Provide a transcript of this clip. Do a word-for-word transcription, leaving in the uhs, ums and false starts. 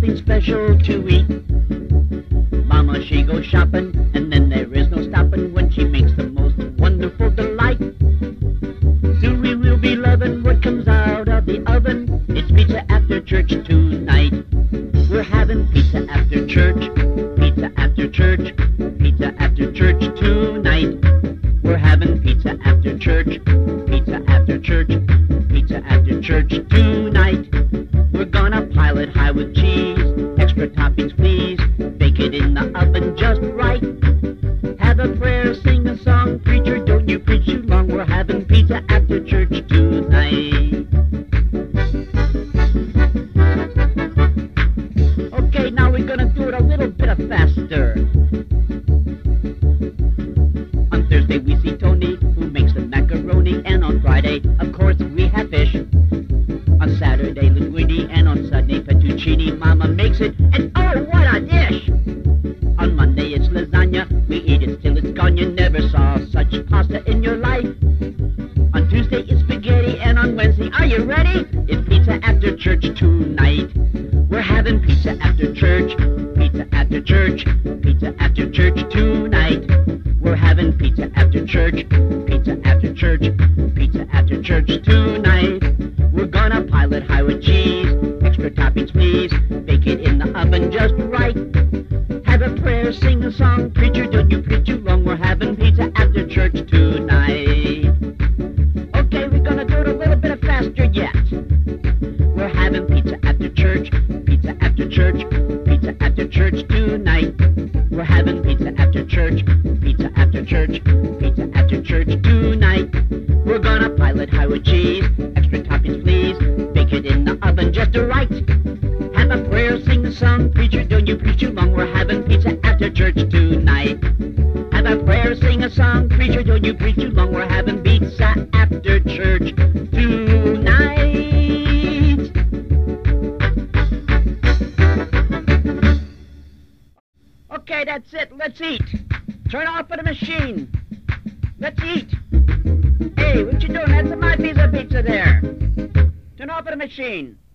something special to eat. Mama, she goes shopping, and then there is no stopping when she makes the most wonderful delight. Soon we will be loving what comes out of the oven. It's pizza after church tonight. We're having pizza after church, pizza after church, pizza after church tonight. We're having pizza after church, pizza after church, pizza after church tonight. We're gonna pile it high with cheese, extra toppings please, bake it in the oven just right. Have a prayer, sing a song, preacher, don't you preach too long. We're having pizza after church tonight. Okay, now we're gonna do it a little bit faster. On Thursday we see Tony, who makes the macaroni, and on Friday, of course, we have fish. On Saturday, linguine, and on Sunday, fettuccine. Mama makes it, and oh, what a dish! On Monday, it's lasagna. We eat it till it's gone. You never saw such pasta in your life. On Tuesday, it's spaghetti, and on Wednesday, are you ready? It's pizza after church tonight. We're having pizza after church, pizza after church, pizza after church tonight. We're having pizza after church, pizza after church, pizza after church tonight. We're gonna pile it high with cheese, extra toppings please, bake it in the oven just right. Have a prayer, sing a song, preacher, don't you preach too long. We're having pizza after church tonight. Okay, we're gonna do it a little bit faster yet. We're having pizza after church, pizza after church, pizza after church tonight. We're having pizza after church, pizza after church, pizza after church tonight. We're gonna pile it high with cheese, extra toppings please, bake it in the oven just right. Have a prayer, sing a song, preacher, don't you preach too long. We're having pizza after church tonight. Have a prayer, sing a song, preacher, don't you preach too long. We're having pizza after church tonight. Okay, that's it. Let's eat. Turn off the machine. Let's eat. Hey, what you doing? That's my piece of pizza there. Turn off the machine.